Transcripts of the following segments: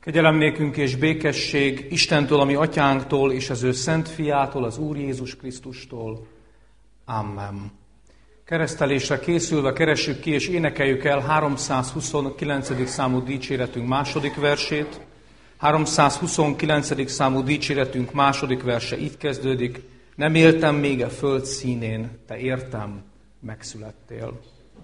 Kegyelem nékünk és békesség Istentől, ami atyánktól, és az ő szent fiától, az Úr Jézus Krisztustól. Amen. Keresztelésre készülve keressük ki és énekeljük el 329. számú dicséretünk második versét. 329. számú dicséretünk második verse így kezdődik: nem éltem még a föld színén, te értem, megszülettél.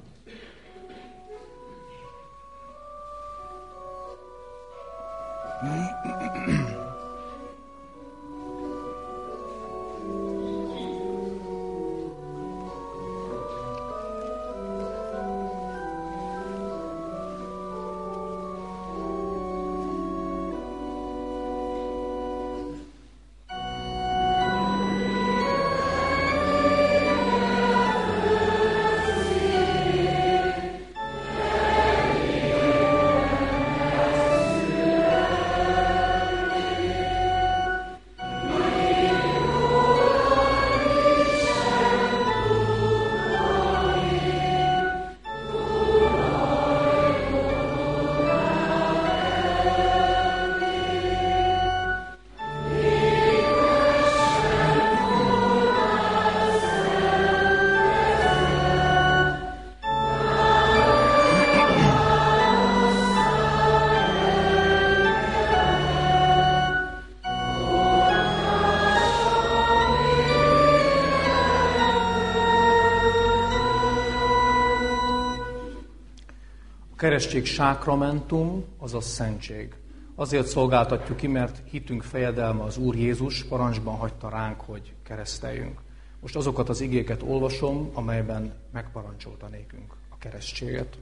A keresztség sákramentum, azaz szentség. Azért szolgáltatjuk ki, mert hitünk fejedelme az Úr Jézus parancsban hagyta ránk, hogy kereszteljünk. Most azokat az igéket olvasom, amelyben megparancsolta nékünk a keresztséget.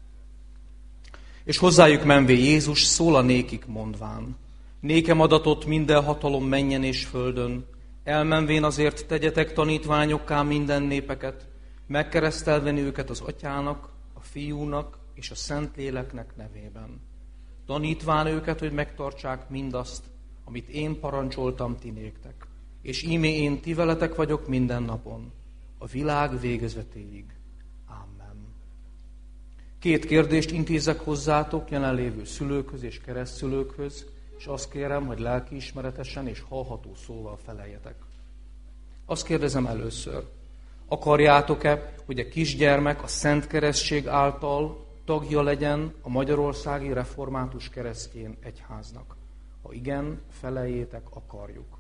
És hozzájuk menvé Jézus szól a nékik mondván: nékem adatott minden hatalom mennyen és földön, elmenvén azért tegyetek tanítványokká minden népeket, megkeresztelvén őket az Atyának, a Fiúnak és a Szentléleknek nevében. Tanítván őket, hogy megtartsák mindazt, amit én parancsoltam ti néktek. És íme én ti veletek vagyok minden napon, a világ végezetéig. Amen. 2 kérdést intézek hozzátok, jelenlévő szülőkhöz és keresztszülőkhöz, és azt kérem, hogy lelkiismeretesen és hallható szóval feleljetek. Azt kérdezem először: akarjátok-e, hogy a kisgyermek a Szent Keresztség által tagja legyen a Magyarországi Református Keresztény Egyháznak? Ha igen, feleljétek, akarjuk.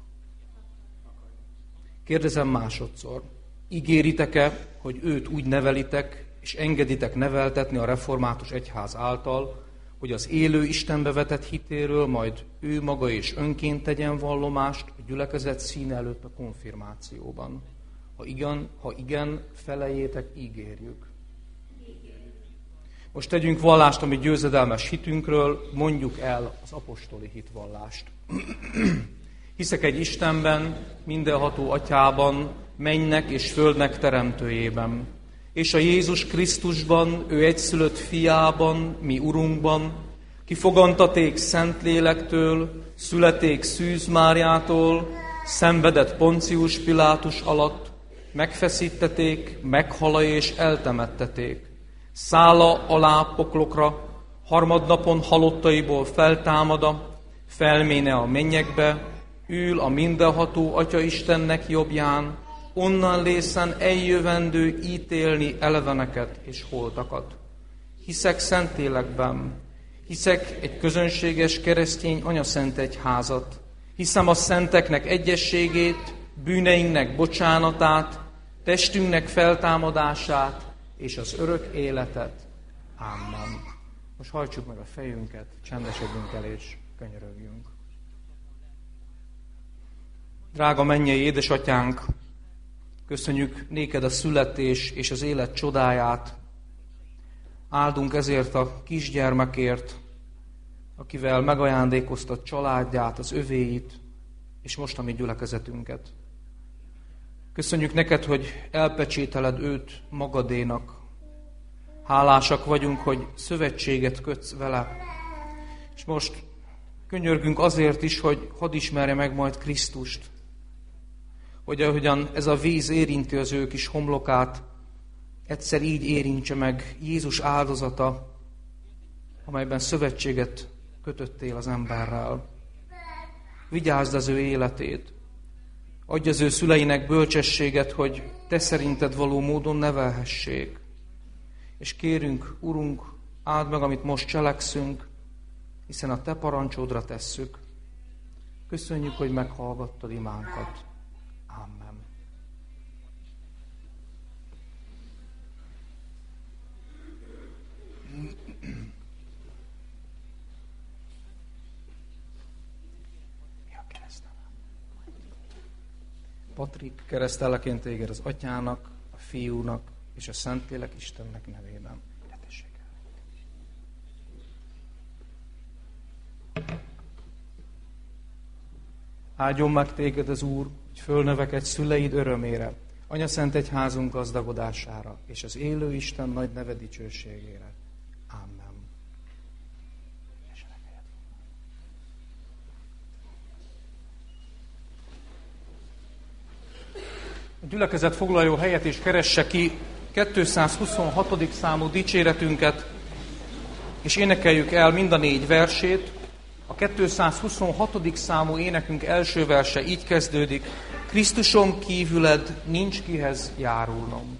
Kérdezem másodszor: ígéritek-e, hogy őt úgy nevelitek, és engeditek neveltetni a Református Egyház által, hogy az élő Istenbe vetett hitéről majd ő maga és önként tegyen vallomást a gyülekezet színe előtt a konfirmációban? Ha igen, feleljétek, ígérjük. Most tegyünk vallást a mi győzedelmes hitünkről, mondjuk el az apostoli hitvallást. Hiszek egy Istenben, mindenható Atyában, mennynek és földnek teremtőjében, és a Jézus Krisztusban, ő egyszülött fiában, mi Urunkban, ki fogantaték Szentlélektől, születék Szűz Máriától, szenvedett Poncius Pilátus alatt, megfeszítették, meghala és eltemetteték. Szála alá poklokra, harmadnapon halottaiból feltámada, felméne a mennyekbe, ül a mindenható Atya Istennek jobbján, onnan lészen eljövendő ítélni eleveneket és holtakat. Hiszek Szentlélekben, hiszek egy közönséges keresztény anyaszent egyházat, hiszem a szenteknek egyességét, bűneinknek bocsánatát, testünknek feltámadását és az örök életet. Amen. Most hajtsuk meg a fejünket, csendesedjünk el és könyörögjünk. Drága mennyei édesatyánk, köszönjük néked a születés és az élet csodáját. Áldunk ezért a kisgyermekért, akivel megajándékoztat családját, az övéit, és most a mi gyülekezetünket. Köszönjük neked, hogy elpecsételed őt magadénak. Hálásak vagyunk, hogy szövetséget kötsz vele. És most könyörgünk azért is, hogy hadd ismerje meg majd Krisztust. Hogy ahogyan ez a víz érinti az ő kis homlokát, egyszer így érintse meg Jézus áldozata, amelyben szövetséget kötöttél az emberrel. Vigyázd az ő életét. Adj az ő szüleinek bölcsességet, hogy te szerinted való módon nevelhessék. És kérünk, Urunk, áld meg, amit most cselekszünk, hiszen a te parancsodra tesszük. Köszönjük, hogy meghallgattad imánkat. Amen. Patrik, keresztelleként téged az Atyának, a Fiúnak és a Szentlélek Istennek nevében. Áldjon meg téged az Úr, hogy fölnövekedj szüleid örömére, Anyaszent Egyházunk gazdagodására, és az élő Isten nagy neve dicsőségére. Amen. A gyülekezet foglaljon helyet és keresse ki 226. számú dicséretünket, és énekeljük el mind a 4 versét. A 226. számú énekünk első verse így kezdődik: Krisztuson kívüled nincs kihez járulnom.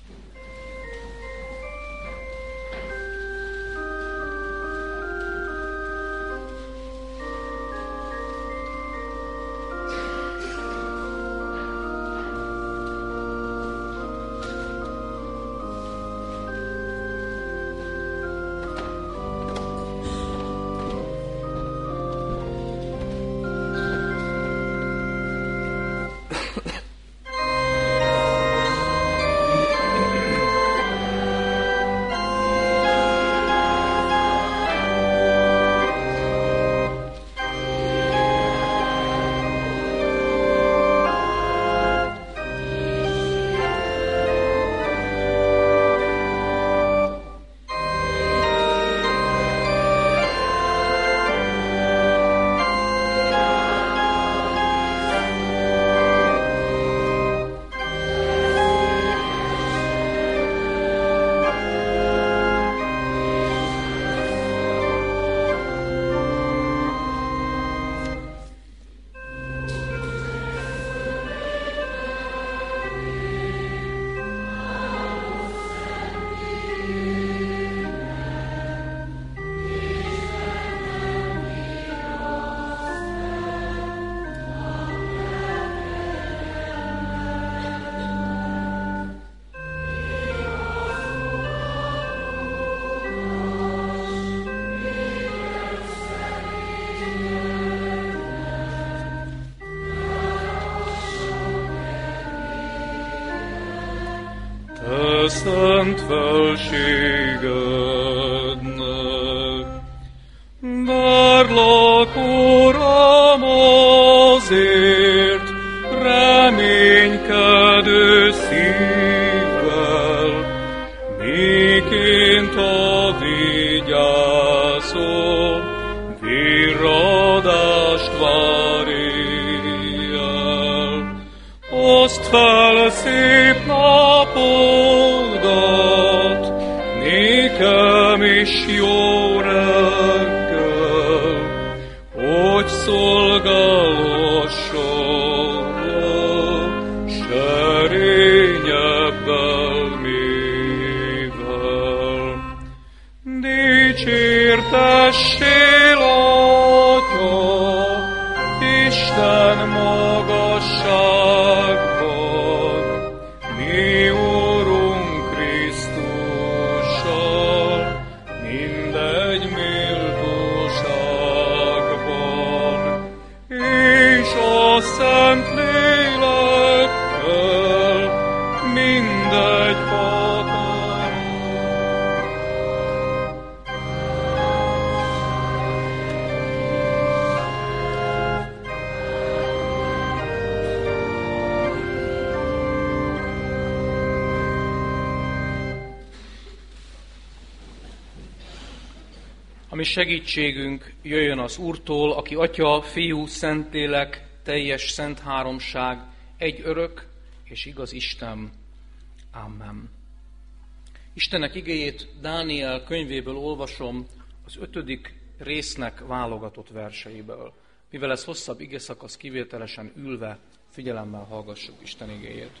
Szent felségednek. Várlak, Uram, azért, reménykedő szívvel, miként a vigyázó virradást várj el. Oszd fel szép napodat, nékem is jó reggel, hogy szolgálhasson serényebbel mivel. Dicsértessél, Atya, Isten magasságban, mi Urunk Krisztussal, mindegy méltóságban, és a Szent Lélekkel mindegy hatalommal. A mi segítségünk jöjjön az Úrtól, aki Atya, Fiú, Szentlélek, teljes szent háromság, egy örök és igaz Isten. Amen. Istennek igéjét Dániel könyvéből olvasom, az 5. résznek válogatott verseiből. Mivel ez hosszabb igeszakasz, kivételesen ülve, figyelemmel hallgassuk Isten igéjét.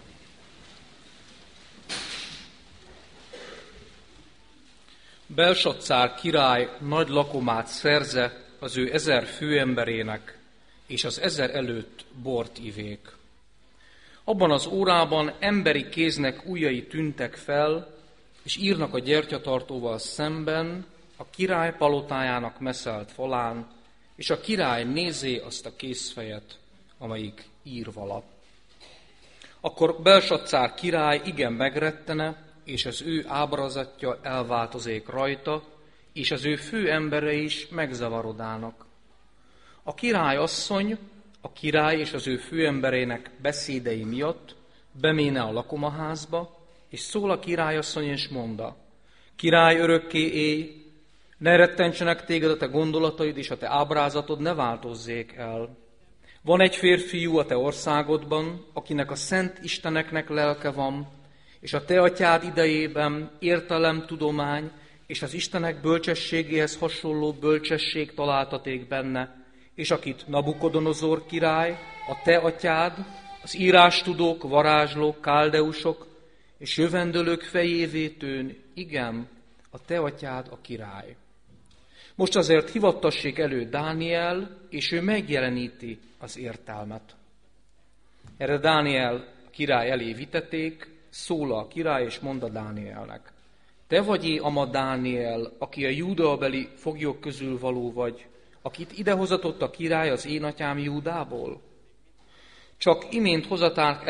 Belsatszár király nagy lakomát szerze az ő 1000 főemberének, és az 1000 előtt bort ivék. Abban az órában emberi kéznek ujjai tűntek fel, és írnak a gyertyatartóval szemben a király palotájának meszelt falán, és a király nézé azt a kézfejet, amelyik ír vala. Akkor Belsatszár király igen megrettene, és az ő ábrázatja elváltozék rajta, és az ő fő embere is megzavarodának. A király asszony, a király és az ő főemberének beszédei miatt beméne a lakomaházba, és szól a királyasszony, és mondta: Király, örökké élj, ne rettentsenek téged a te gondolataid, és a te ábrázatod ne változzék el. Van egy férfiú a te országodban, akinek a szent isteneknek lelke van, és a te atyád idejében értelem, tudomány és az Istenek bölcsességéhez hasonló bölcsesség találtaték benne, és akit Nabukodonozor király, a te atyád, az írástudók, varázslók, káldeusok és jövendőlők fejévé tűn, igen, a te atyád a király. Most azért hivattassék elő Dániel, és ő megjeleníti az értelmet. Erre Dániel a király elé vitették, szól a király, és mondta Dánielnek: Te vagy-e ama Dániel, aki a júdeabeli foglyok közül való vagy, akit idehozatott a király az én atyám Júdából? Csak imént hozatálnak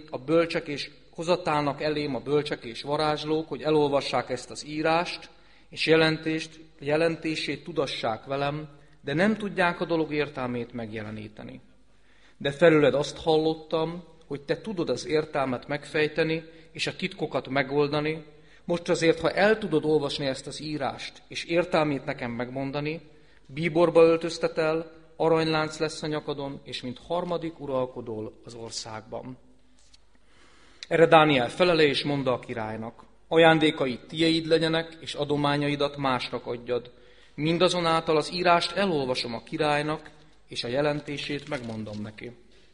elém a bölcsek és varázslók, hogy elolvassák ezt az írást, és jelentését tudassák velem, de nem tudják a dolog értelmét megjeleníteni. De felőled azt hallottam, hogy te tudod az értelmet megfejteni, és a titkokat megoldani. Most azért, ha el tudod olvasni ezt az írást, és értelmét nekem megmondani, bíborba öltöztetel, aranylánc lesz a nyakadon, és mint harmadik uralkodol az országban. Erre Dániel felele, és mondta a királynak: Ajándékaid tieid legyenek, és adományaidat másnak adjad. Mindazonáltal az írást elolvasom a királynak, és a jelentését megmondom neki.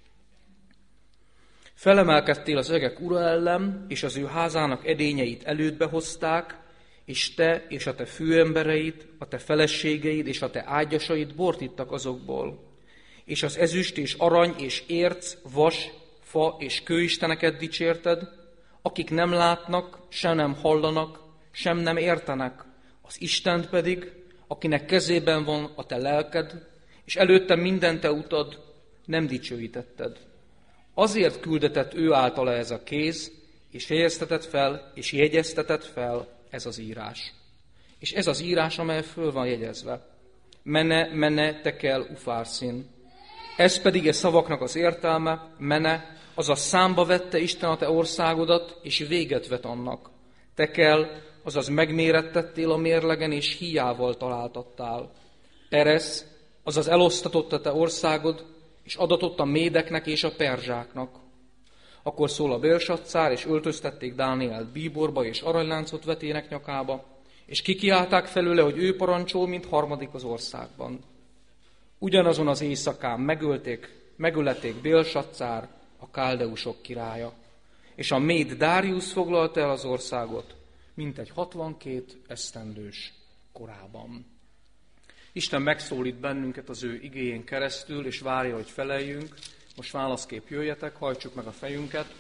Felemelkedtél az öregek ura ellen, és az ő házának edényeit elődbe hozták, és te és a te főembereid, a te feleségeid és a te ágyasaid bort ittak azokból. És az ezüst és arany és érc, vas, fa és kőisteneket dicsérted, akik nem látnak, sem nem hallanak, sem nem értenek, az Istent pedig, akinek kezében van a te lelked, és előtte minden te utad, nem dicsőítetted. Azért küldetett ő általa ez a kéz, és jegyeztetett fel ez az írás. És ez az írás, amely föl van jegyezve. Mene, tekel, ufárszín. Ez pedig a szavaknak az értelme, mene, azaz számba vette Isten a te országodat, és véget vet annak. Tekel, azaz megmérettettél a mérlegen, és híjával találtattál. Peresz, azaz elosztatott a te országod, és adatott a médeknek és a perzsáknak. Akkor szól a Belsatszár, és öltöztették Dánielt bíborba, és aranyláncot vetének nyakába, és kikiálták felőle, hogy ő parancsol, mint harmadik az országban. Ugyanazon az éjszakán megölették Belsatszár, a káldeusok királya, és a méd Dáriusz foglalta el az országot, mintegy 62 esztendős korában. Isten megszólít bennünket az ő igéjén keresztül, és várja, hogy feleljünk. Most válaszképp jöjjetek, hajtsuk meg a fejünket,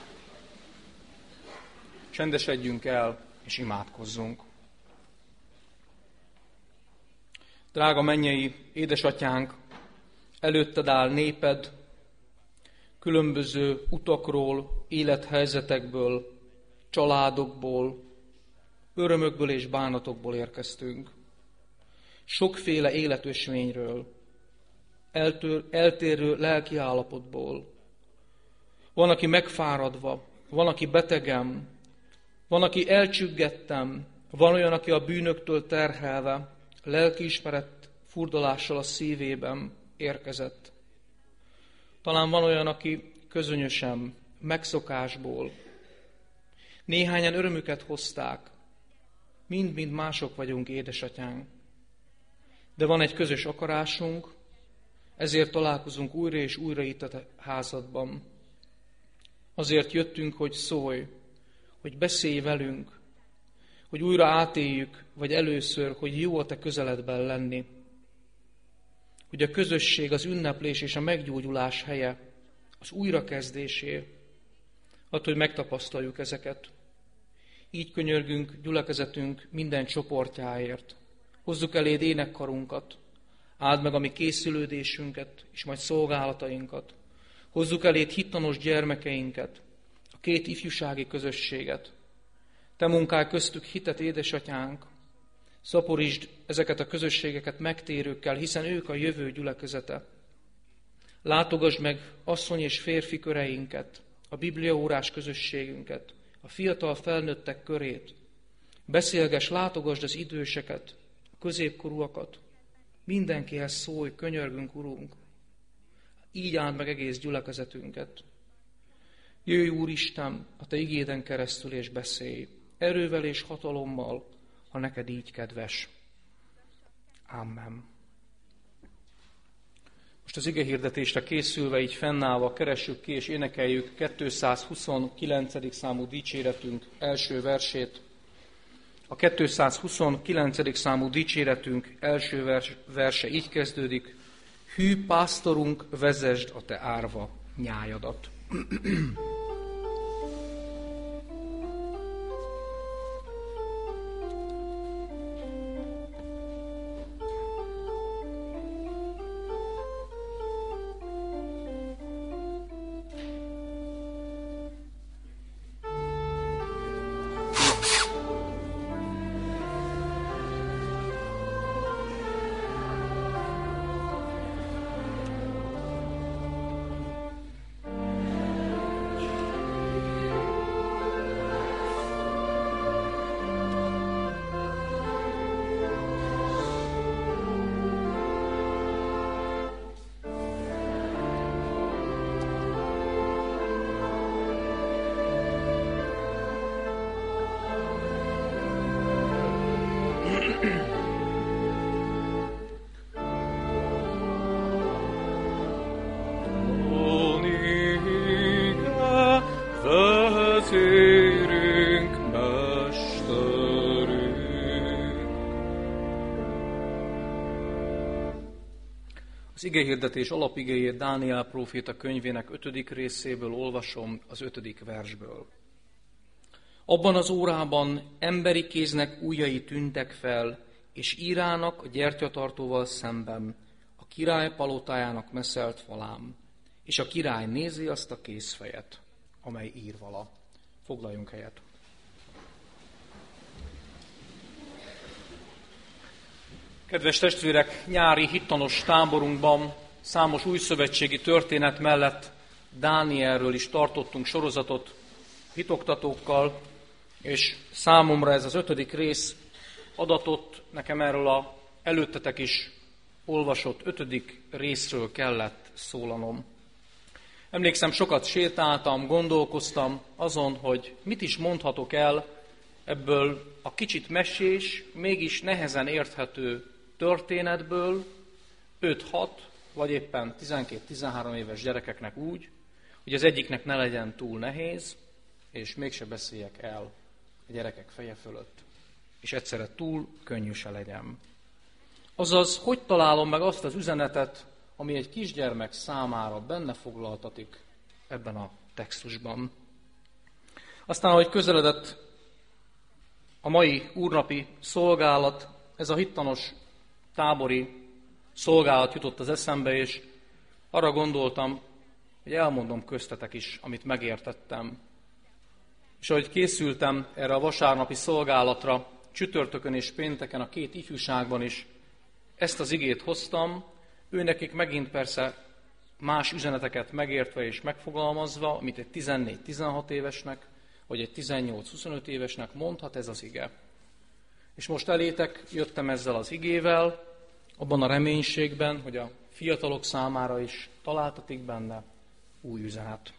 csendesedjünk el, és imádkozzunk. Drága mennyei édesatyánk, előtted áll néped, különböző utakról, élethelyzetekből, családokból, örömökből és bánatokból érkeztünk. Sokféle életösvényről, eltérő lelki állapotból. Van, aki megfáradva, van, aki betegen, van, aki elcsüggettem, van olyan, aki a bűnöktől terhelve, lelkiismeret furdalással a szívében érkezett. Talán van olyan, aki közönösen, megszokásból. Néhányan örömüket hozták, mind-mind mások vagyunk, édesatyánk. De van egy közös akarásunk, ezért találkozunk újra és újra itt a házadban. Azért jöttünk, hogy szólj, hogy beszélj velünk, hogy újra átéljük, vagy először, hogy jó a te közeledben lenni. Hogy a közösség, az ünneplés és a meggyógyulás helye, az újrakezdésé, attól, hogy megtapasztaljuk ezeket. Így könyörgünk gyülekezetünk minden csoportjáért. Hozzuk eléd énekkarunkat, áld meg a mi készülődésünket, és majd szolgálatainkat. Hozzuk eléd hittanos gyermekeinket, a 2 ifjúsági közösséget. Te munkálj köztük hitet, édesatyánk, szaporítsd ezeket a közösségeket megtérőkkel, hiszen ők a jövő gyülekezete. Látogasd meg asszony és férfi köreinket, a bibliaórás közösségünket, a fiatal felnőttek körét. Beszélgess, látogasd az időseket, a középkorúakat. Mindenkihez szólj, könyörgünk, Urunk. Így áld meg egész gyülekezetünket. Jöjj, Úristen, a te igéden keresztül és beszélj, erővel és hatalommal, ha neked így kedves. Amen. Most az igehirdetésre készülve, így fennállva keressük ki és énekeljük 229. számú dicséretünk első versét. A 229. számú dicséretünk első verse így kezdődik: Hű pásztorunk, vezesd a te árva nyájadat. Az igehirdetés alapigéjét Dániel próféta könyvének 5. részéből olvasom, az 5. versből. Abban az órában emberi kéznek ujjai tűntek fel, és írának a gyertyatartóval szemben, a király palotájának meszelt falán, és a király nézi azt a kézfejet, amely ír vala. Foglaljunk helyet. Kedves testvérek, nyári hittanos táborunkban számos újszövetségi történet mellett Dánielről is tartottunk sorozatot hitoktatókkal, és számomra ez az 5. rész adatot, nekem erről az előttetek is olvasott 5. részről kellett szólanom. Emlékszem, sokat sétáltam, gondolkoztam azon, hogy mit is mondhatok el ebből a kicsit mesés, mégis nehezen érthető történetből 5-6 vagy éppen 12-13 éves gyerekeknek úgy, hogy az egyiknek ne legyen túl nehéz, és mégse beszéljek el a gyerekek feje fölött, és egyszerre túl könnyű se legyen. Azaz, hogy találom meg azt az üzenetet, ami egy kisgyermek számára benne foglaltatik ebben a textusban. Aztán, ahogy közeledett a mai úrnapi szolgálat, ez a hittanos tábori szolgálat jutott az eszembe, és arra gondoltam, hogy elmondom köztetek is, amit megértettem. És ahogy készültem erre a vasárnapi szolgálatra, csütörtökön és pénteken a 2 ifjúságban is ezt az igét hoztam, őnekik megint persze más üzeneteket megértve és megfogalmazva, mint egy 14-16 évesnek, vagy egy 18-25 évesnek mondhat ez az ige. És most elétek jöttem ezzel az igével, abban a reménységben, hogy a fiatalok számára is találtatik benne új üzenet.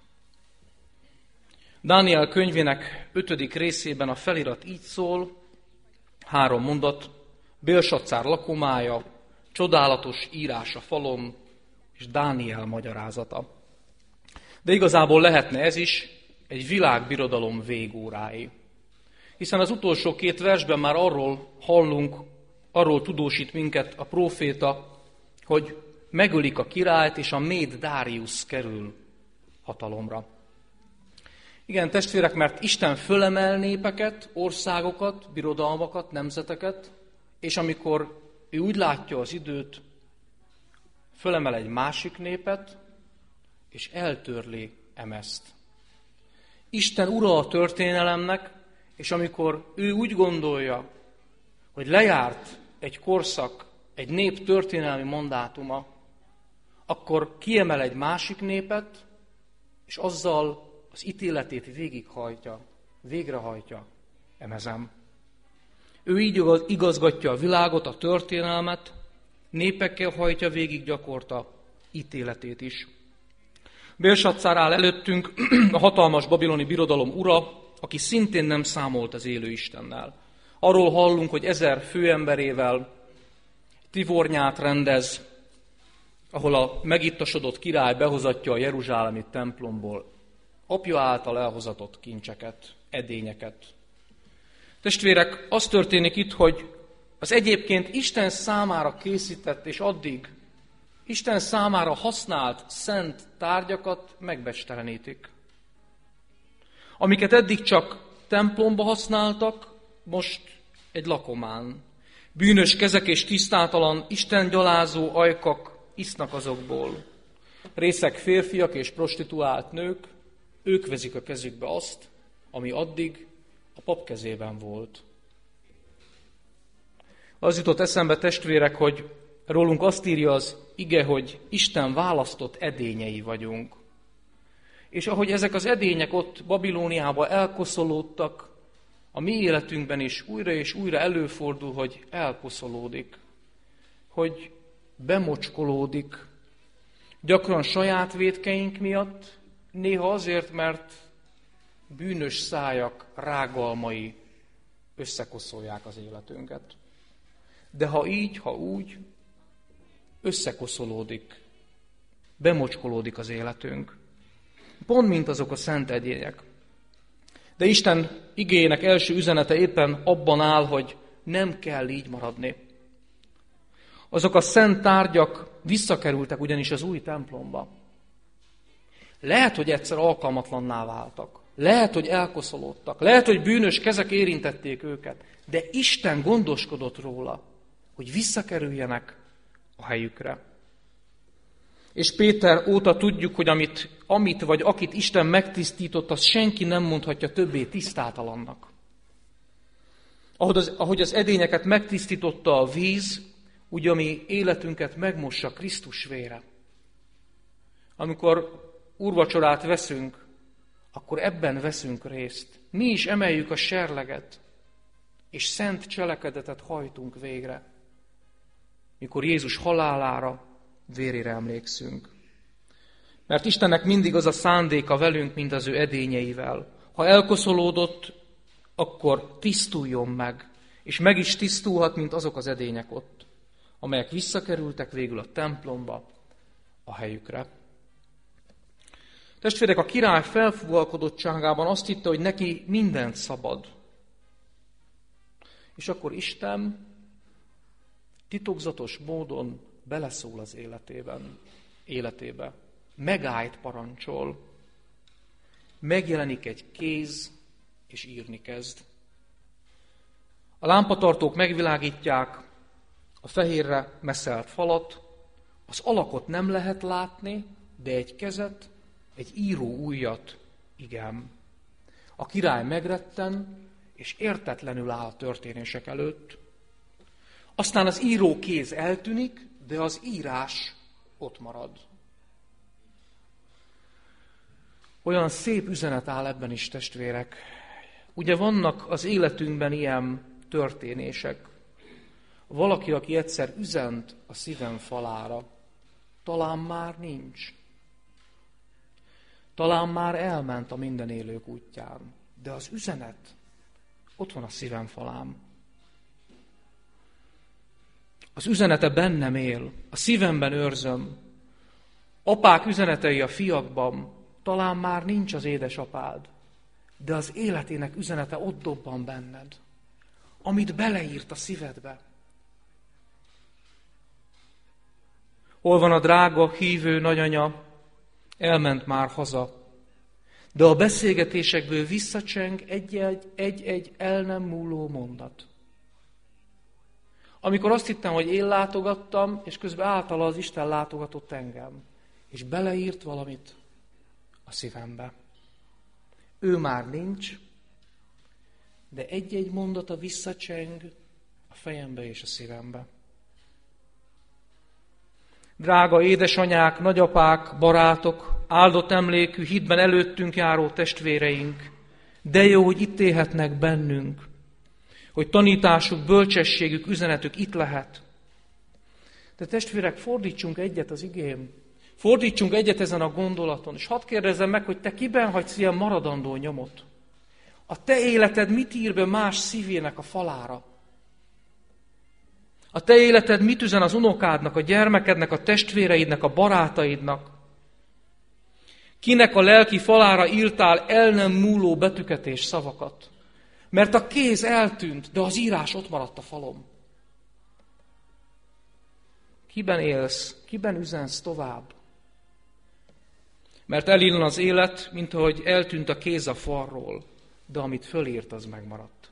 Dániel könyvének 5. részében a felirat így szól, 3 mondat: Bélsaccár lakomája, csodálatos írás a falon, és Dániel magyarázata. De igazából lehetne ez is egy világbirodalom végórái. Hiszen az utolsó 2 versben már arról hallunk, arról tudósít minket a próféta, hogy megölik a királyt, és a méd Dáriusz kerül hatalomra. Igen, testvérek, mert Isten fölemel népeket, országokat, birodalmakat, nemzeteket, és amikor ő úgy látja az időt, fölemel egy másik népet, és eltörli emezt. Isten ura a történelemnek, és amikor ő úgy gondolja, hogy lejárt egy korszak, egy nép történelmi mandátuma, akkor kiemel egy másik népet, és azzal az ítéletét végrehajtja emezen. Ő így igazgatja a világot, a történelmet, népekkel hajtja végig gyakorta ítéletét is. Belsatszár áll előttünk, a hatalmas babiloni birodalom ura, aki szintén nem számolt az élő Istennel. Arról hallunk, hogy 1000 főemberével tivornyát rendez, ahol a megittasodott király behozatja a jeruzsálemi templomból apja által elhozatott kincseket, edényeket. Testvérek, az történik itt, hogy az egyébként Isten számára készített és addig Isten számára használt szent tárgyakat megbecstelenítik. Amiket eddig csak templomba használtak, most egy lakomán. Bűnös kezek és tisztátalan, istengyalázó ajkak isznak azokból. Részeg férfiak és prostituált nők, ők vezik a kezükbe azt, ami addig a pap kezében volt. Az jutott eszembe, testvérek, hogy rólunk azt írja az ige, hogy Isten választott edényei vagyunk. És ahogy ezek az edények ott Babilóniában elkoszolódtak, a mi életünkben is újra és újra előfordul, hogy elkoszolódik, hogy bemocskolódik, gyakran saját vétkeink miatt, néha azért, mert bűnös szájak rágalmai összekoszolják az életünket. De ha így, ha úgy, összekoszolódik, bemocskolódik az életünk. Pont mint azok a szent edények. De Isten igéjének első üzenete éppen abban áll, hogy nem kell így maradni. Azok a szent tárgyak visszakerültek ugyanis az új templomba. Lehet, hogy egyszer alkalmatlanná váltak. Lehet, hogy elkoszolódtak. Lehet, hogy bűnös kezek érintették őket. De Isten gondoskodott róla, hogy visszakerüljenek a helyükre. És Péter óta tudjuk, hogy amit vagy akit Isten megtisztított, azt senki nem mondhatja többé tisztátalannak. Ahogy az edényeket megtisztította a víz, úgy a mi életünket megmossa Krisztus vére. Amikor úrvacsorát veszünk, akkor ebben veszünk részt. Mi is emeljük a serleget, és szent cselekedetet hajtunk végre, mikor Jézus halálára, vérére emlékszünk. Mert Istennek mindig az a szándéka velünk, mint az ő edényeivel. Ha elkoszolódott, akkor tisztuljon meg, és meg is tisztulhat, mint azok az edények ott, amelyek visszakerültek végül a templomba, a helyükre. Testvérek, a király felfúvalkodottságában azt hitte, hogy neki mindent szabad. És akkor Isten titokzatos módon beleszól az életébe. Megállt parancsol. Megjelenik egy kéz, és írni kezd. A lámpatartók megvilágítják a fehérre meszelt falat, az alakot nem lehet látni, de egy kezet, egy író ujjat, igen. A király megretten, és értetlenül áll a történések előtt. Aztán az író kéz eltűnik, de az írás ott marad. Olyan szép üzenet áll ebben is, testvérek. Ugye vannak az életünkben ilyen történések. Valaki, aki egyszer üzent a szívem falára, talán már nincs. Talán már elment a minden élők útján, de az üzenet ott van a szívem falán. Az üzenete bennem él, a szívemben őrzöm. Apák üzenetei a fiakban, talán már nincs az édesapád, de az életének üzenete ott dobban benned, amit beleírt a szívedbe. Hol van a drága, hívő nagyanya? Elment már haza. De a beszélgetésekből visszacseng egy-egy el nem múló mondat. Amikor azt hittem, hogy én látogattam, és közben általa az Isten látogatott engem, és beleírt valamit a szívembe. Ő már nincs, de egy-egy mondata visszacseng a fejembe és a szívembe. Drága édesanyák, nagyapák, barátok, áldott emlékű, hitben előttünk járó testvéreink, de jó, hogy itt élhetnek bennünk, hogy tanításuk, bölcsességük, üzenetük itt lehet. De testvérek, fordítsunk egyet az igén, fordítsunk egyet ezen a gondolaton, és hadd kérdezzem meg, hogy te kiben hagysz ilyen maradandó nyomot? A te életed mit ír be más szívének a falára? A te életed mit üzen az unokádnak, a gyermekednek, a testvéreidnek, a barátaidnak? Kinek a lelki falára írtál el nem múló betűket és szavakat? Mert a kéz eltűnt, de az írás ott maradt a falon. Kiben élsz? Kiben üzensz tovább? Mert elillan az élet, mint ahogy eltűnt a kéz a falról, de amit fölírt, az megmaradt.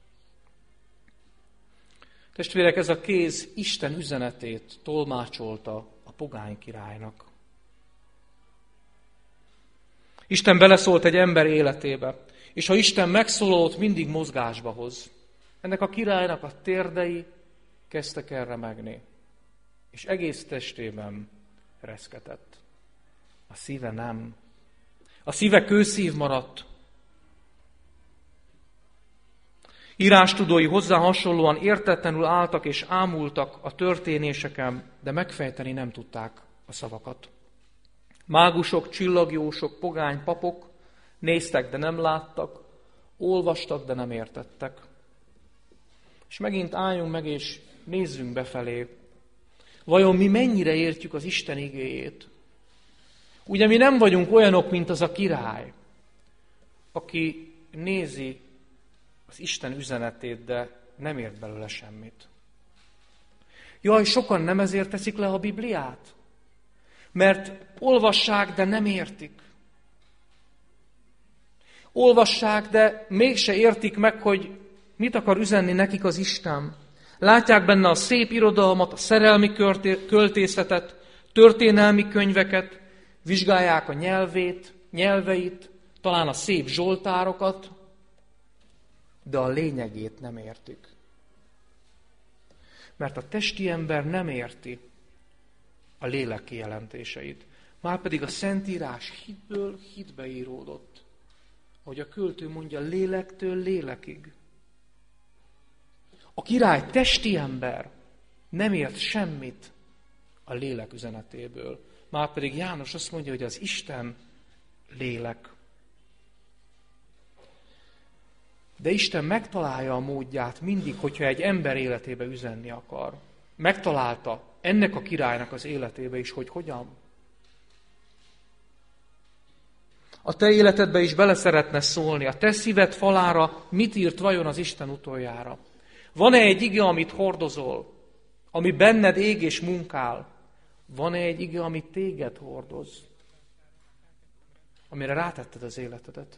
Testvérek, ez a kéz Isten üzenetét tolmácsolta a pogány királynak. Isten beleszólt egy ember életébe, és ha Isten megszólalt, mindig mozgásba hoz. Ennek a királynak a térdei kezdtek el remegni, és egész testében reszketett. A szíve nem. A szíve kőszív maradt. Írástudói hozzá hasonlóan értetlenül álltak és ámultak a történéseken, de megfejteni nem tudták a szavakat. Mágusok, csillagjósok, pogány papok néztek, de nem láttak, olvastak, de nem értettek. És megint álljunk meg, és nézzünk befelé. Vajon mi mennyire értjük az Isten igéjét? Ugye mi nem vagyunk olyanok, mint az a király, aki nézi az Isten üzenetét, de nem ért belőle semmit. Jaj, sokan nem ezért teszik le a Bibliát? Mert olvassák, de nem értik. Olvassák, de mégse értik meg, hogy mit akar üzenni nekik az Isten. Látják benne a szép irodalmat, a szerelmi költészetet, történelmi könyveket, vizsgálják a nyelveit, talán a szép zsoltárokat, de a lényegét nem értik. Mert a testi ember nem érti a lélek kijelentéseit. Márpedig a Szentírás hitből hitbe íródott. Ahogy a költő mondja, lélektől lélekig. A király testi ember nem ért semmit a lélek üzenetéből. Márpedig János azt mondja, hogy az Isten lélek. De Isten megtalálja a módját mindig, hogyha egy ember életébe üzenni akar. Megtalálta ennek a királynak az életébe is, hogy hogyan. A te életedbe is bele szeretne szólni. A te szíved falára mit írt vajon az Isten utoljára? Van-e egy ige, amit hordozol, ami benned ég és munkál? Van-e egy ige, amit téged hordoz, amire rátetted az életedet?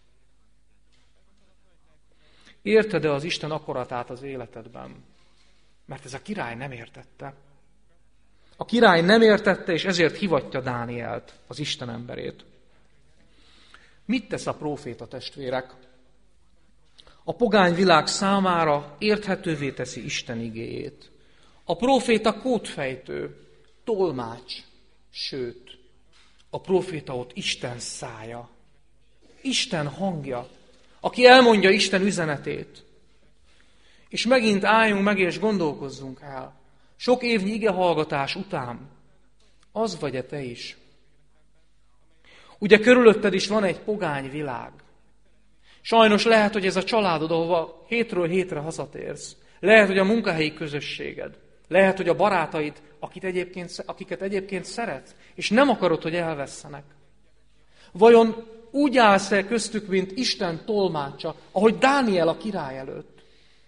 Érted-e az Isten akaratát az életedben? Mert ez a király nem értette. A király nem értette, és ezért hivatja Dánielt, az Isten emberét. Mit tesz a próféta, testvérek? A pogány világ számára érthetővé teszi Isten igéjét. A próféta kódfejtő, tolmács, sőt, a próféta ott Isten szája, Isten hangja, aki elmondja Isten üzenetét. És megint álljunk meg és gondolkozzunk el. Sok évnyi igehallgatás után az vagy-e te is? Ugye körülötted is van egy pogány világ. Sajnos lehet, hogy ez a családod, ahova hétről hétre hazatérsz. Lehet, hogy a munkahelyi közösséged. Lehet, hogy a barátaid, akiket egyébként szeretsz, és nem akarod, hogy elvesszenek. Vajon úgy állsz-e köztük, mint Isten tolmácsa, ahogy Dániel a király előtt?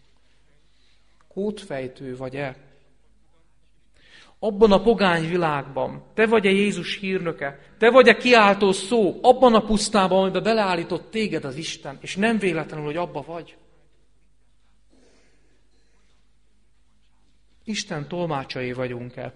Kódfejtő vagy-e? Abban a pogány világban te vagy-e Jézus hírnöke? Te vagy-e kiáltó szó abban a pusztában, amiben beleállított téged az Isten, és nem véletlenül, hogy abba vagy? Isten tolmácsai vagyunk-e?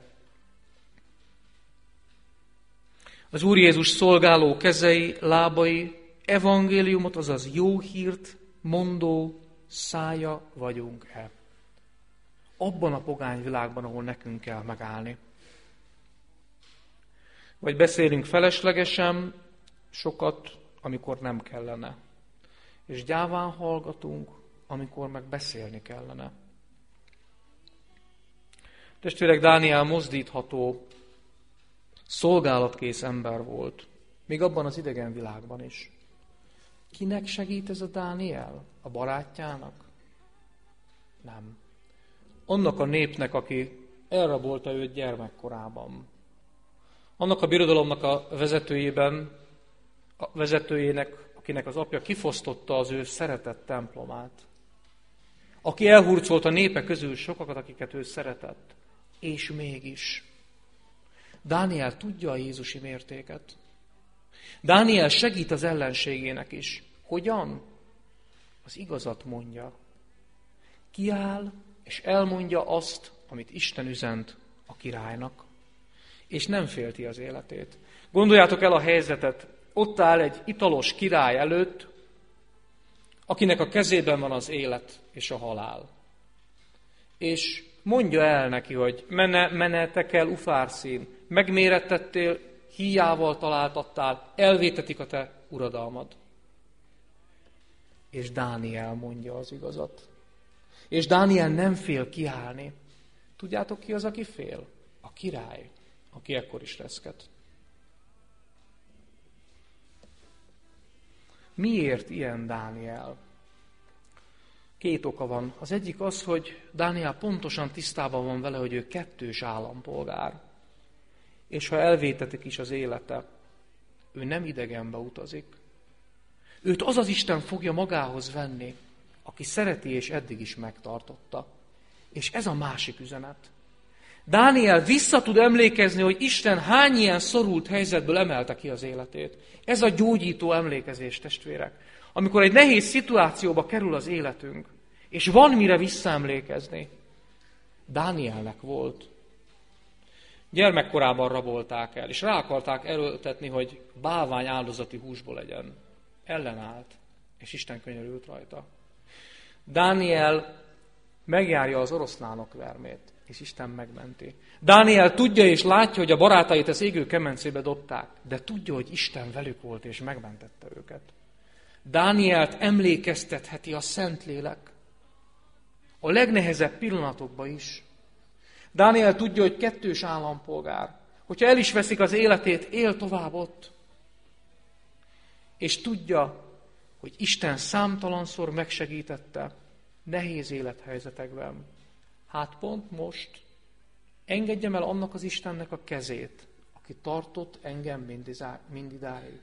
Az Úr Jézus szolgáló kezei, lábai, evangéliumot, azaz jó hírt mondó szája vagyunk-e? Abban a pogány világban, ahol nekünk kell megállni. Vagy beszélünk feleslegesen sokat, amikor nem kellene. És gyáván hallgatunk, amikor meg beszélni kellene. Testvérek, Dániel mozdítható, szolgálatkész ember volt, még abban az idegen világban is. Kinek segít ez a Dániel? A barátjának? Nem. Annak a népnek, aki elrabolta őt gyermekkorában. Annak a birodalomnak a vezetőjének, akinek az apja kifosztotta az ő szeretett templomát. Aki elhurcolt a népe közül sokakat, akiket ő szeretett. És mégis. Dániel tudja a jézusi mértéket. Dániel segít az ellenségének is. Hogyan? Az igazat mondja. Kiáll, és elmondja azt, amit Isten üzent a királynak. És nem félti az életét. Gondoljátok el a helyzetet. Ott áll egy italos király előtt, akinek a kezében van az élet és a halál. És mondja el neki, hogy menetek ufárszín, megmérettettél, híjával találtattál, elvétetik a te uradalmad. És Dániel mondja az igazat. És Dániel nem fél kiállni. Tudjátok, ki az, aki fél? A király, aki ekkor is reszket. Miért ilyen Dániel? 2 oka van. Az egyik az, hogy Dániel pontosan tisztában van vele, hogy ő kettős állampolgár. És ha elvétetik is az élete, ő nem idegenbe utazik. Őt az az Isten fogja magához venni, aki szereti és eddig is megtartotta. És ez a másik üzenet. Dániel vissza tud emlékezni, hogy Isten hány ilyen szorult helyzetből emelte ki az életét. Ez a gyógyító emlékezés, testvérek. Amikor egy nehéz szituációba kerül az életünk, és van mire visszaemlékezni. Dánielnek volt. Gyermekkorában rabolták el, és rá akarták erőltetni, hogy bálvány áldozati húsból legyen. Ellenállt, és Isten könyörült rajta. Dániel megjárja az oroszlánok vermét, és Isten megmenti. Dániel tudja és látja, hogy a barátait az égő kemencébe dobták, de tudja, hogy Isten velük volt, és megmentette őket. Dánielt emlékeztetheti a Szentlélek a legnehezebb pillanatokban is. Dániel tudja, hogy kettős állampolgár. Hogyha el is veszik az életét, él tovább ott. És tudja, hogy Isten számtalanszor megsegítette nehéz élethelyzetekben. Hát pont most engedjem el annak az Istennek a kezét, aki tartott engem mindidáig.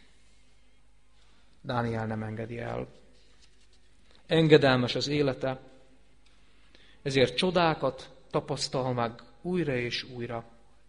Dániel nem engedi el. Engedelmes az élete, ezért csodákat tapasztal meg újra és újra.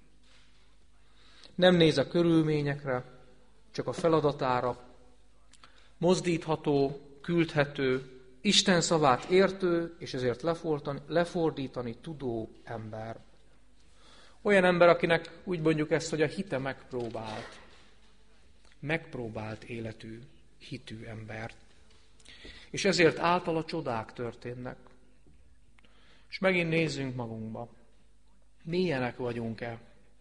Nem néz a körülményekre, csak a feladatára. Mozdítható, küldhető, Isten szavát értő, és ezért lefordítani tudó ember. Olyan ember, akinek úgy mondjuk ezt, hogy a hite megpróbált. Megpróbált életű, hitű ember. És ezért általa csodák történnek. És megint nézzünk magunkba. Milyenek vagyunk-e?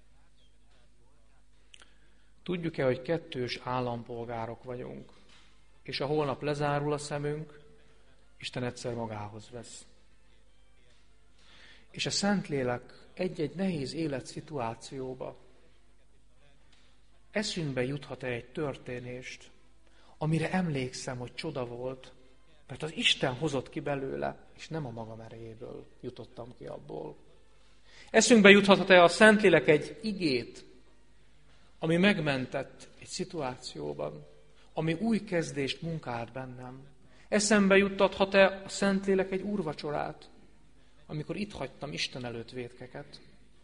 Tudjuk-e, hogy kettős állampolgárok vagyunk, és a holnap lezárul a szemünk, Isten egyszer magához vesz. És a Szentlélek egy-egy nehéz életszituációba eszünkbe juthat-e egy történést, amire emlékszem, hogy csoda volt, mert az Isten hozott ki belőle, és nem a magam erejéből jutottam ki abból. Eszünkbe juthat-e a Szentlélek egy igét, ami megmentett egy szituációban, ami új kezdést munkált bennem? Eszembe juttathat-e a Szentlélek egy úrvacsorát, amikor itt hagytam Isten előtt vétkeket?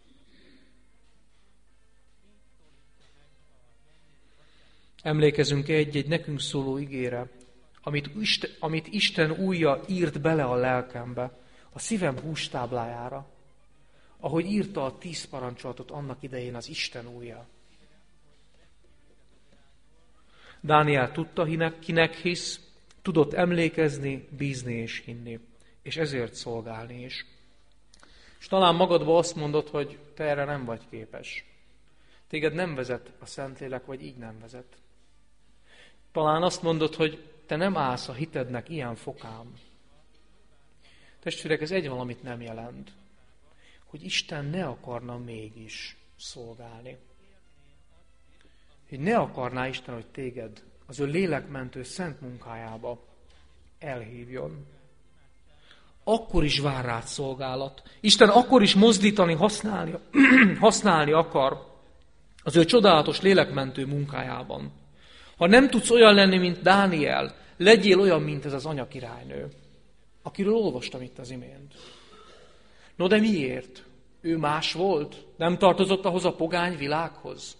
Emlékezünk egy-egy nekünk szóló igére, amit Isten ujja írt bele a lelkembe, a szívem hústáblájára, ahogy írta a 10 parancsolatot annak idején az Isten ujja. Dániel tudta, kinek hisz, tudott emlékezni, bízni és hinni, és ezért szolgálni is. És talán magadba azt mondod, hogy te erre nem vagy képes. Téged nem vezet a Szentlélek, vagy így nem vezet. Talán azt mondod, hogy te nem állsz a hitednek ilyen fokán. Testvérek, ez egy valamit nem jelent, hogy Isten ne akarna mégis szolgálni. Hogy ne akarná Isten, hogy téged az ő lélekmentő szent munkájába elhívjon. Akkor is vár rád szolgálat. Isten akkor is mozdítani, használni akar az ő csodálatos lélekmentő munkájában. Ha nem tudsz olyan lenni, mint Dániel, legyél olyan, mint ez az anyakirálynő, akiről olvastam itt az imént. No, de miért? Ő más volt? Nem tartozott ahhoz a pogány világhoz?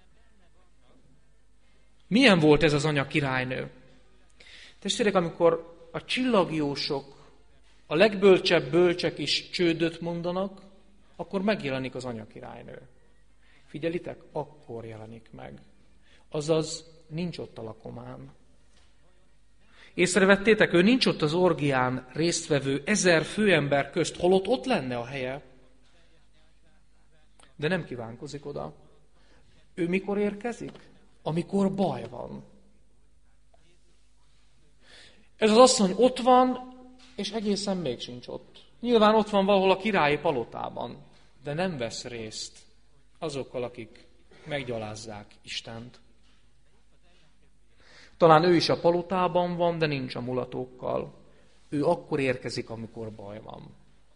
Milyen volt ez az anyakirálynő? Testvérek, amikor a csillagjósok, a legbölcsebb bölcsek is csődöt mondanak, akkor megjelenik az anyakirálynő. Figyelitek, akkor jelenik meg. Azaz nincs ott a lakomán. Észrevettétek, ő nincs ott az orgián résztvevő 1000 főember közt, holott ott lenne a helye. De nem kívánkozik oda. Ő mikor érkezik? Amikor baj van. Ez az asszony ott van, és egészen még sincs ott. Nyilván ott van valahol a királyi palotában, de nem vesz részt azokkal, akik meggyalázzák Istent. Talán ő is a palotában van, de nincs a mulatókkal. Ő akkor érkezik, amikor baj van.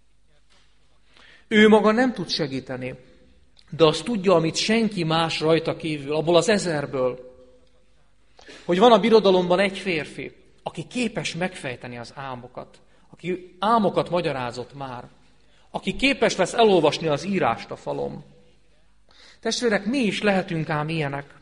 Ő maga nem tud segíteni, de azt tudja, amit senki más rajta kívül, abból az 1000-ből, hogy van a birodalomban egy férfi, aki képes megfejteni az álmokat, aki álmokat magyarázott már, aki képes lesz elolvasni az írást a falon. Testvérek, mi is lehetünk ám ilyenek,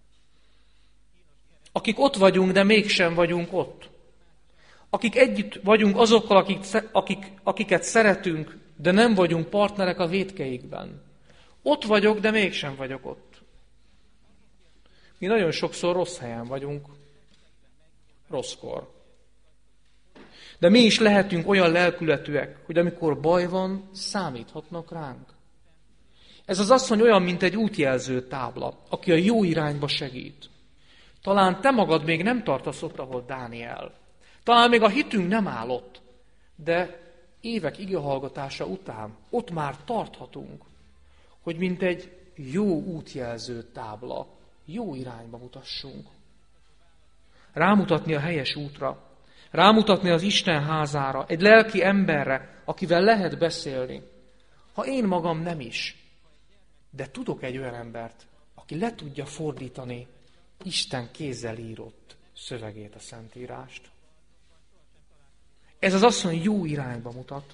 akik ott vagyunk, de mégsem vagyunk ott. Akik együtt vagyunk azokkal, akiket szeretünk, de nem vagyunk partnerek a vétkeikben. Ott vagyok, de mégsem vagyok ott. Mi nagyon sokszor rossz helyen vagyunk, rosszkor. De mi is lehetünk olyan lelkületűek, hogy amikor baj van, számíthatnak ránk. Ez az asszony olyan, mint egy útjelző tábla, aki a jó irányba segít. Talán te magad még nem tartasz ott, ahol Dániel. Talán még a hitünk nem áll ott, de évek igehallgatása után ott már tarthatunk, hogy mint egy jó útjelző tábla, jó irányba mutassunk. Rámutatni a helyes útra, rámutatni az Isten házára, egy lelki emberre, akivel lehet beszélni. Ha én magam nem is, de tudok egy olyan embert, aki le tudja fordítani Isten kézzel írott szövegét, a Szentírást. Ez az asszony jó irányba mutat.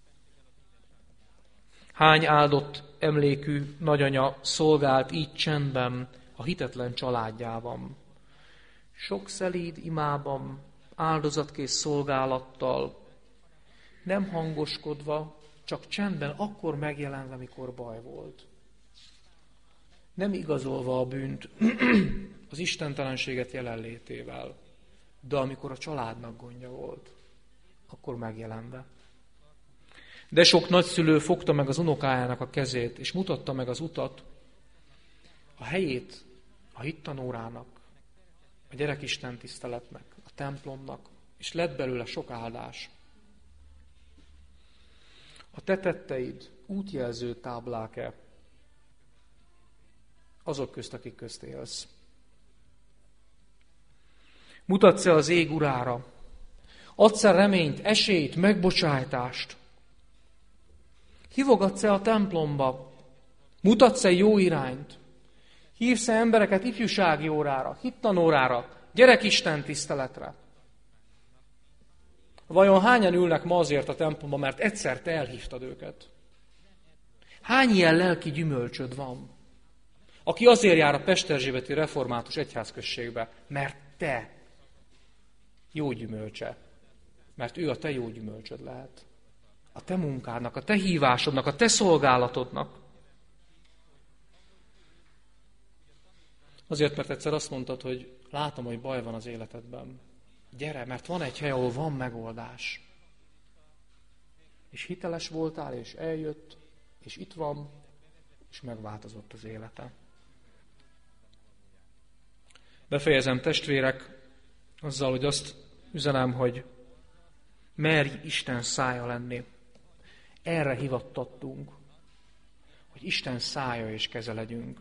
Hány áldott emlékű nagyanya szolgált így csendben a hitetlen családjában. Sok szelíd imában, áldozatkész szolgálattal, nem hangoskodva, csak csendben akkor megjelenve, amikor baj volt. Nem igazolva a bűnt az istentelenséget jelenlétével, de amikor a családnak gondja volt, akkor megjelenve. De sok nagyszülő fogta meg az unokájának a kezét, és mutatta meg az utat, a helyét a hittanórának, a gyerekisten tiszteletnek, a templomnak, és lett belőle sok áldás. A te tetteid útjelző táblák-e azok közt, akik közt élsz? Mutatsz-e az ég urára? Adsz-e reményt, esélyt, megbocsájtást? Hívogatsz-e a templomba? Mutatsz-e jó irányt? Hívsz-e embereket ifjúsági órára, hittanórára, gyerekisten tiszteletre? Vajon hányan ülnek ma azért a templomba, mert egyszer te elhívtad őket? Hány ilyen lelki gyümölcsöd van, aki azért jár a Pesterzsébeti Református Egyházközségbe, mert te jó gyümölcse, mert ő a te jó gyümölcsöd lehet. A te munkádnak, a te hívásodnak, a te szolgálatodnak. Azért, mert egyszer azt mondtad, hogy látom, hogy baj van az életedben. Gyere, mert van egy hely, ahol van megoldás. És hiteles voltál, és eljött, és itt van, és megváltozott az élete. Befejezem, testvérek, azzal, hogy azt üzenem, hogy merj Isten szája lenni. Erre hivattattunk, hogy Isten szája és keze legyünk.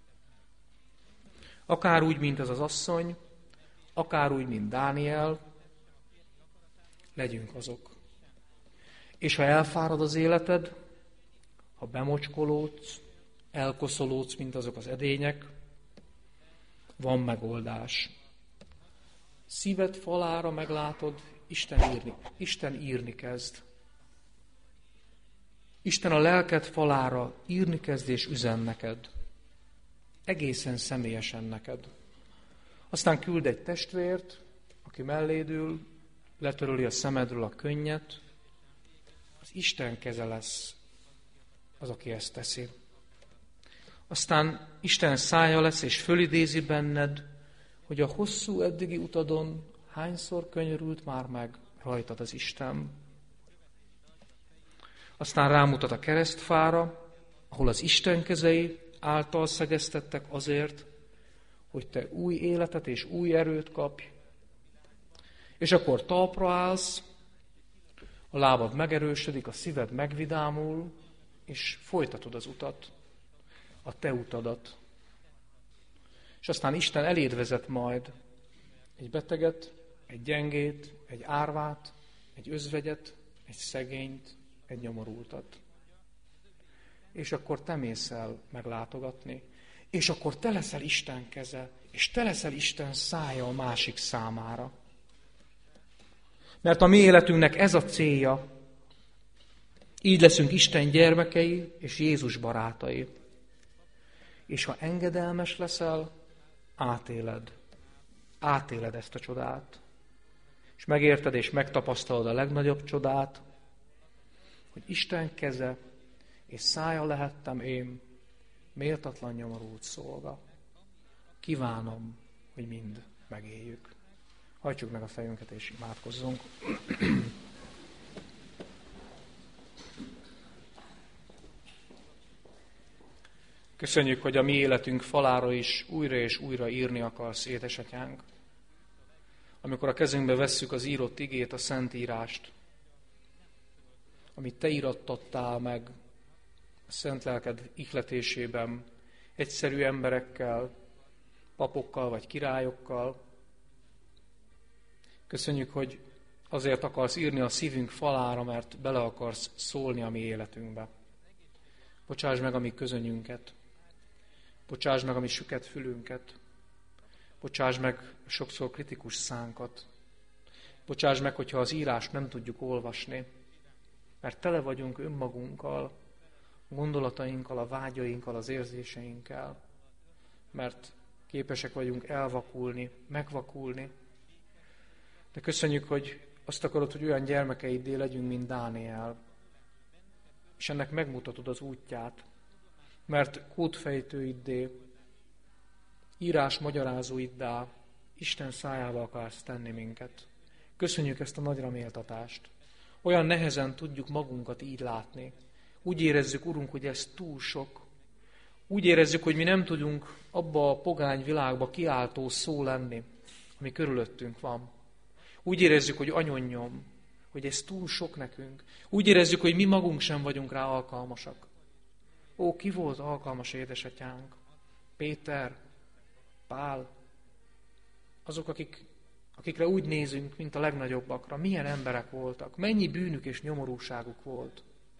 Akár úgy, mint ez az asszony, akár úgy, mint Dániel, legyünk azok. És ha elfárad az életed, ha bemocskolódsz, elkoszolódsz, mint azok az edények, van megoldás. Szíved falára meglátod, Isten írni kezd. Isten a lelked falára írni kezd és üzen neked. Egészen személyesen neked. Aztán küld egy testvért, aki melléd ül, letöröli a szemedről a könnyet. Az Isten keze lesz az, aki ezt teszi. Aztán Isten szája lesz, és fölidézi benned, hogy a hosszú eddigi utadon hányszor könyörült már meg rajtad az Isten. Aztán rámutat a keresztfára, ahol az Isten kezei által szegeztettek azért, hogy te új életet és új erőt kapj. És akkor talpra állsz, a lábad megerősödik, a szíved megvidámul, és folytatod az utat, a te utadat. És aztán Isten eléd vezet majd egy beteget, egy gyengét, egy árvát, egy özvegyet, egy szegényt, egy nyomorultat. És akkor te mész el meglátogatni, és akkor te leszel Isten keze, és te leszel Isten szája a másik számára. Mert a mi életünknek ez a célja, így leszünk Isten gyermekei és Jézus barátai. És ha engedelmes leszel, átéled ezt a csodát. És megérted és megtapasztalod a legnagyobb csodát, hogy Isten keze és szája lehettem én, méltatlan nyomorult szolga. Kívánom, hogy mind megéljük. Hajtsuk meg a fejünket és imádkozzunk. Köszönjük, hogy a mi életünk falára is újra és újra írni akarsz, édesatyánk. Amikor a kezünkbe vesszük az írott igét, a Szentírást, amit te írattattál meg a szent lelked ihletésében, egyszerű emberekkel, papokkal vagy királyokkal. Köszönjük, hogy azért akarsz írni a szívünk falára, mert bele akarsz szólni a mi életünkbe. Bocsásd meg a mi közönyünket, bocsásd meg a mi süket fülünket, bocsásd meg sokszor kritikus szánkat, bocsásd meg, hogyha az írást nem tudjuk olvasni, mert tele vagyunk önmagunkkal, gondolatainkkal, a vágyainkkal, az érzéseinkkel, mert képesek vagyunk elvakulni, megvakulni. De köszönjük, hogy azt akarod, hogy olyan gyermekeiddé legyünk, mint Dániel, és ennek megmutatod az útját, mert kódfejtőiddé, írás magyarázóiddá, Isten szájába akarsz tenni minket. Köszönjük ezt a nagyra méltatást. Olyan nehezen tudjuk magunkat így látni. Úgy érezzük, Urunk, hogy ez túl sok. Úgy érezzük, hogy mi nem tudunk abba a pogány világba kiáltó szó lenni, ami körülöttünk van. Úgy érezzük, hogy anyonnyom, hogy ez túl sok nekünk. Úgy érezzük, hogy mi magunk sem vagyunk rá alkalmasak. Ó, ki volt alkalmas édesatyánk? Péter, Pál, azok, akikre úgy nézünk, mint a legnagyobbakra. Milyen emberek voltak, mennyi bűnük és nyomorúságuk volt.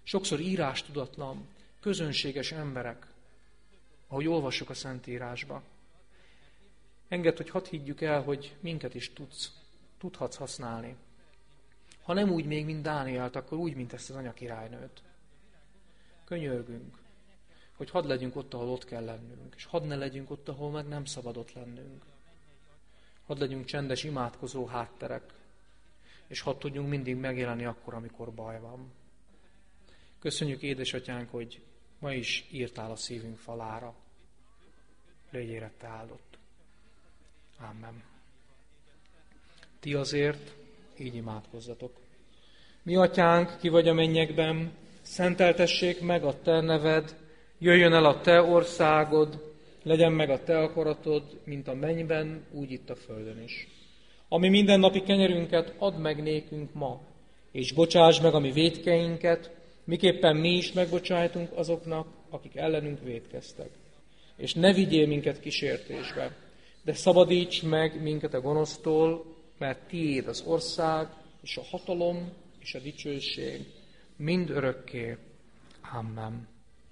sokszor írástudatlan, közönséges emberek, ahogy olvassuk a Szentírásba. Engedd, hogy hadd higgyük el, hogy minket is tudhatsz használni. Ha nem úgy még, mint Dánielt, akkor úgy, mint ezt az anyakirálynőt. Könyörgünk, hogy hadd legyünk ott, ahol ott kell lennünk, és hadd ne legyünk ott, ahol meg nem szabad ott lennünk. Hadd legyünk csendes, imádkozó hátterek, és hadd tudjunk mindig megjelenni akkor, amikor baj van. Köszönjük, édesatyánk, hogy ma is írtál a szívünk falára. Légy érette áldott. Amen. Ti azért így imádkozzatok. Mi atyánk, ki vagy a mennyekben, szenteltessék meg a te neved, jöjjön el a te országod, legyen meg a te akaratod, mint a mennyben, úgy itt a földön is. Ami mindennapi kenyerünket add meg nékünk ma, és bocsáss meg a mi vétkeinket, miképpen mi is megbocsájtunk azoknak, akik ellenünk vétkeztek. És ne vigyél minket kísértésbe, de szabadíts meg minket a gonosztól, mert tiéd az ország, és a hatalom, és a dicsőség, mind örökké. Amen.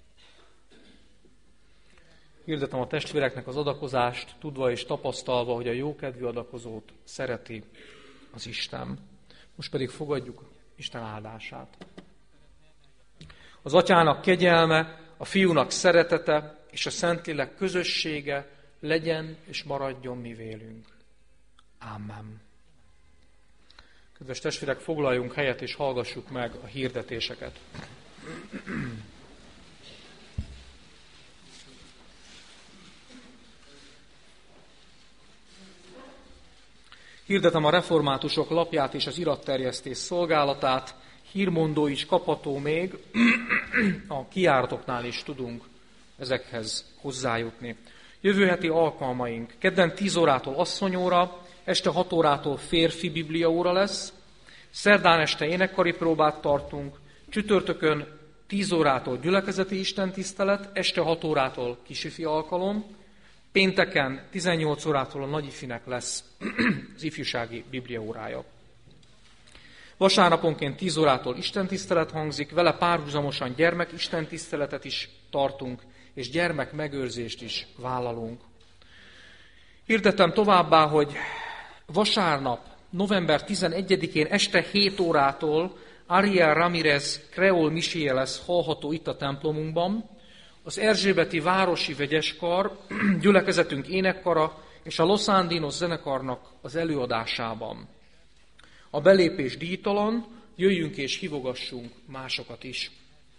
Hirdetem a testvéreknek az adakozást, tudva és tapasztalva, hogy a jókedvű adakozót szereti az Isten. Most pedig fogadjuk Isten áldását. Az Atyának kegyelme, a Fiúnak szeretete és a Szentlélek közössége legyen és maradjon mi vélünk. Amen. Kedves testvérek, foglaljunk helyet és hallgassuk meg a hirdetéseket. Hirdetem a reformátusok lapját és az iratterjesztés szolgálatát, hírmondó is kapható még, a kijáratoknál is tudunk ezekhez hozzájutni. Jövő heti alkalmaink: kedden 10 órától asszonyóra, este 6 órától férfi bibliaóra lesz, szerdán este énekkari próbát tartunk, csütörtökön 10 órától gyülekezeti istentisztelet, este 6 órától kisifi alkalom, pénteken 18 órától a nagyifinek lesz az ifjúsági bibliaórája. Vasárnaponként 10 órától istentisztelet hangzik, vele párhuzamosan gyermek istentiszteletet is tartunk, és gyermek megőrzést is vállalunk. Hirdetem továbbá, hogy vasárnap, november 11-én este 7 órától Ariel Ramirez Creole miséje lesz hallható itt a templomunkban, az Erzsébeti Városi Vegyeskar, gyülekezetünk énekkara és a Los Andinos zenekarnak az előadásában. A belépés díjtalan, jöjjünk és hívogassunk másokat is.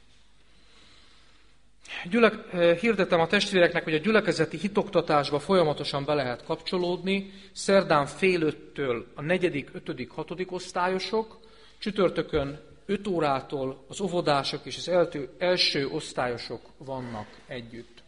Hirdetem a testvéreknek, hogy a gyülekezeti hitoktatásba folyamatosan be lehet kapcsolódni. Szerdán fél 5-től a 4., 5., 6. osztályosok, csütörtökön 5 órától az óvodások és az első osztályosok vannak együtt.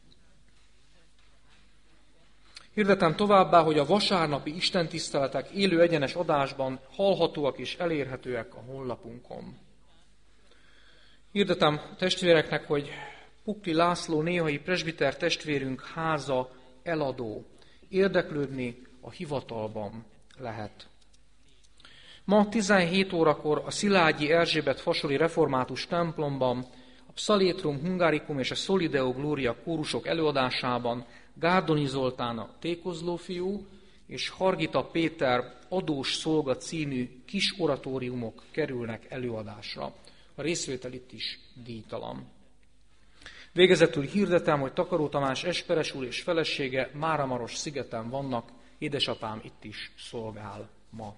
Hirdetem továbbá, hogy a vasárnapi istentiszteletek élő egyenes adásban hallhatóak és elérhetőek a honlapunkon. Hirdetem testvéreknek, hogy Pukli László néhai presbiter testvérünk háza eladó. Érdeklődni a hivatalban lehet. Ma 17 órakor a Szilágyi Erzsébet fasori református templomban a Psalétrum Hungarikum és a Solideo Gloria kórusok előadásában Gárdonyi Zoltán a tékozló fiú és Hargita Péter Adós szolga című kis oratóriumok kerülnek előadásra. A részvétel itt is díjtalan. Végezetül hirdetem, hogy Takaró Tamás Esperes úr és felesége Máramaros szigeten vannak, édesapám itt is szolgál ma.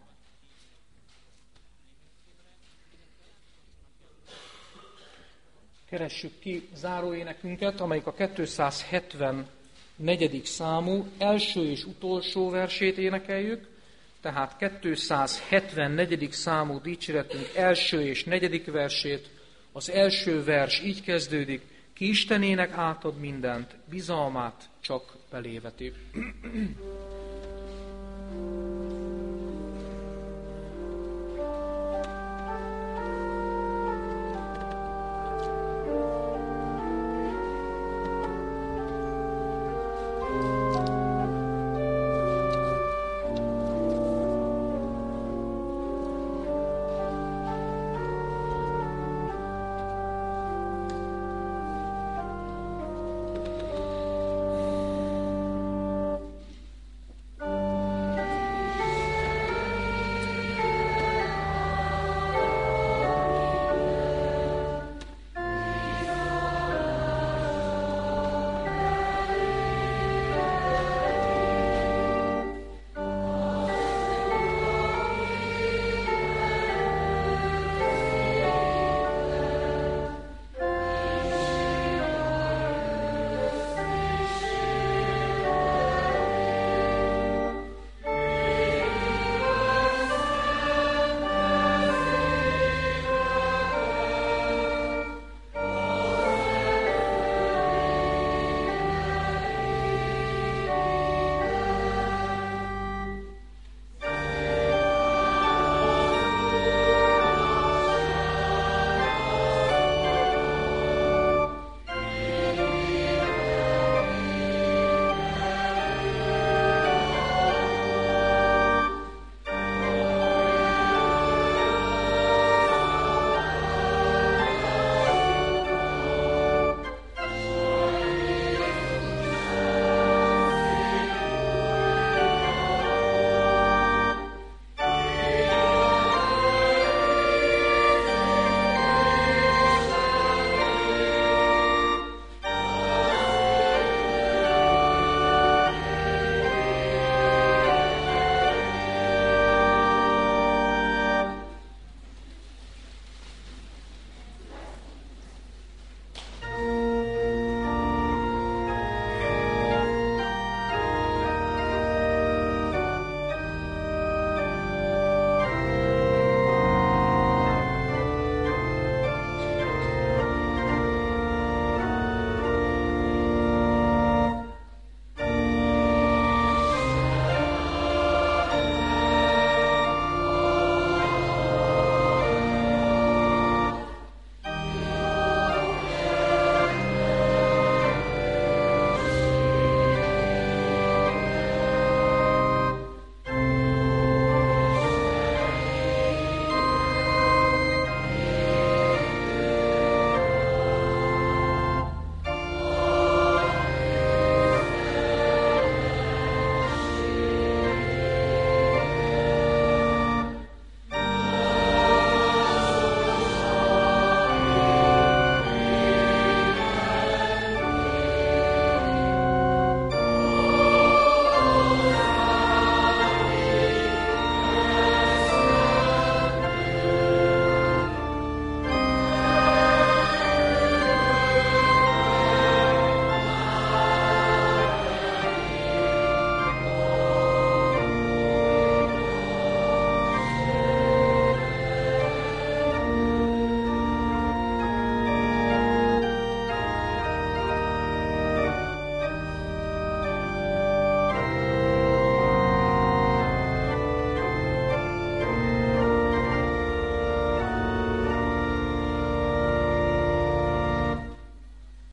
Keressük ki záróénekünket, amelyik a 274. számú első és utolsó versét énekeljük, tehát 274. számú dicséretünk első és 4. versét. Az első vers így kezdődik: ki Istenének átad mindent, bizalmát csak beléveti.